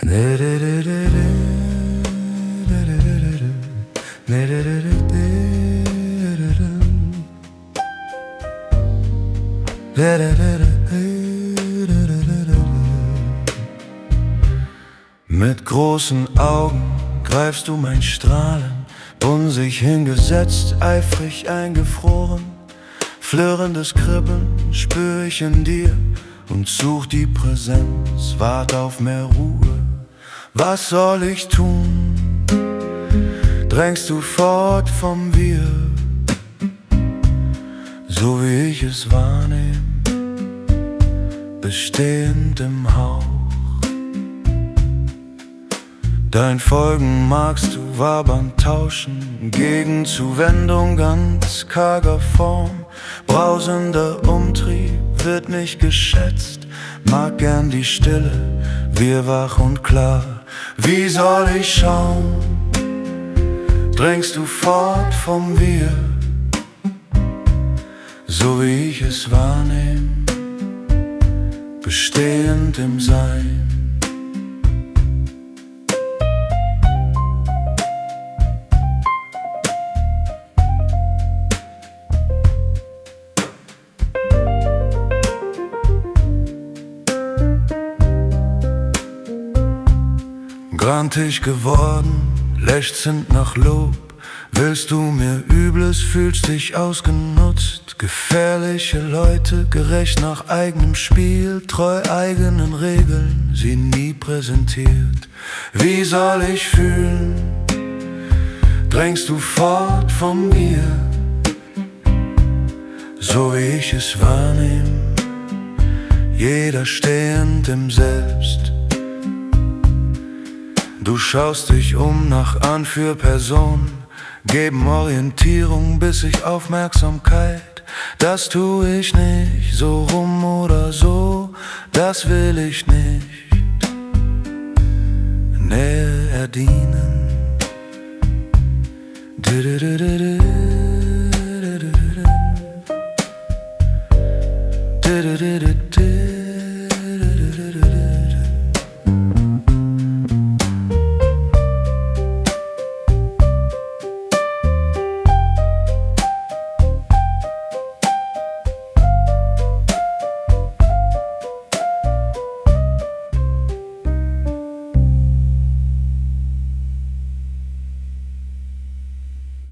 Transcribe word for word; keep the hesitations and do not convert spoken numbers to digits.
Mit großen Augen greifst du mein Strahlen, unsich hingesetzt, eifrig eingefroren. Flirrendes Kribbeln spür ich in dir und such die Präsenz, wart auf mehr Ruhe. Was soll ich tun? Drängst du fort vom Wir, so wie ich es wahrnehm, bestehend im Hauch. Dein Folgen magst du wabern tauschen, Gegenzuwendung ganz karger Form. Brausender Umtrieb wird nicht geschätzt, mag gern die Stille, wir wach und klar. Wie soll ich schauen? Drängst du fort vom Wir, so wie ich es wahrnehm, bestehend im Sein. Grantig geworden, lechzend nach Lob. Willst du mir Übles, fühlst dich ausgenutzt. Gefährliche Leute, gerecht nach eigenem Spiel, treu eigenen Regeln, sie nie präsentiert. Wie soll ich fühlen? Drängst du fort von mir, so wie ich es wahrnehm, jeder stehend im Selbst. Du schaust dich um nach Anführpersonen, geben Orientierung, bis ich Aufmerksamkeit. Das tu ich nicht, so rum oder so, das will ich nicht. Nähe erdienen. Du-du-du-du-du. Du-du-du-du-du.